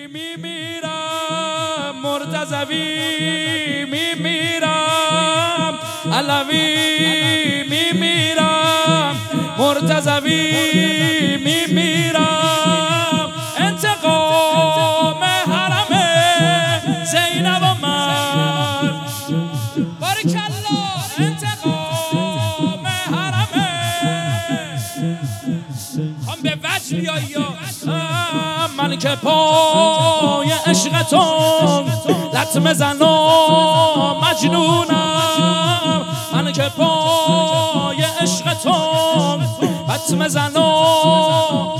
میمیرم مرتضوی میمیرم علوی میمیرم مرتضوی میمیرم انتقام حرم زینب و من بارکالله انتقام حرم هم به وجه بیایی من که پای عشقتون لطمه زنم مجنونم من که پای عشقتون لطمه زنم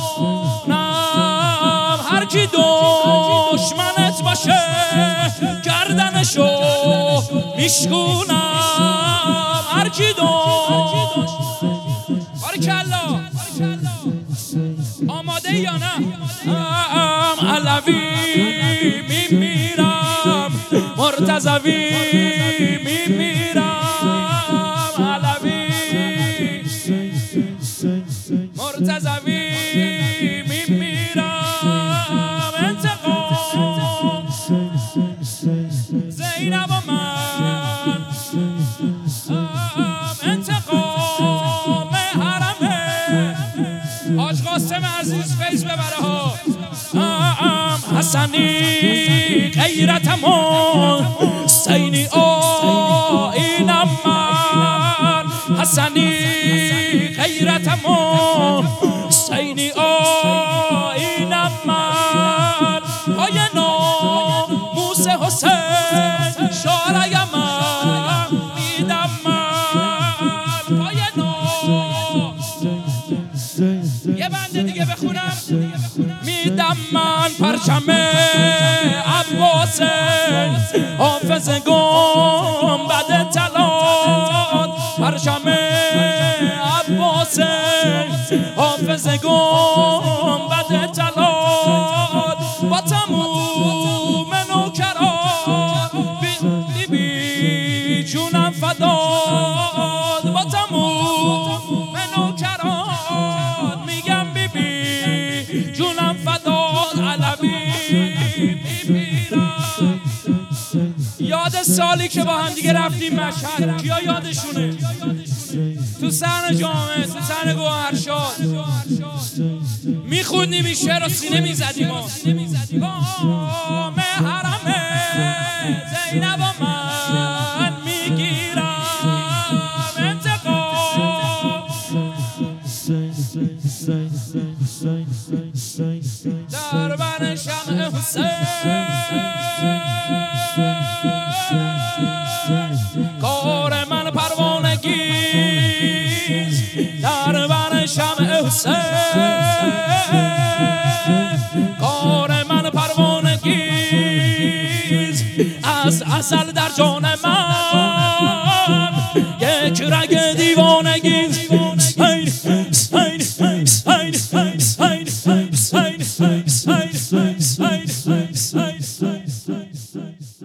هر کی دشمنت باشه گردنشو میشکونم هر کی بارکالله آماده یا نه علوی میمیرم مرتضوی میمیرم علوی مرتضوی میمیرم انتقام زینب و من انتقام حرمه حاج قاسم عزیز فیض ببره ها حسنی غیرتمون سینی آینم من حسنی غیرتمون سینی آینم من پای ناموس حسین شاریم من میدم من پای یه بنده دیگه بخونم میدم من پرچم عباس حافظ گنبد طلات پرچم عباس حافظ گنبد طلات با تموم نوکران بی جونم فداد با تموم نوکران میگم بی جونم فداد علوی میمیرم یاد سالی که با هم دیگه رفتیم مشهد کیا یادشونه تو صحن جامعه تو صحن گوهرشاد میخوندیم این شعر و سینه میزدیم قام حرم زینب و من میگیرم انتقام در بر شمع حسین کار من پروانگیز در بر شمع حسین کار من پروانگیز از ازل در جان من یک رگ دیوانگیز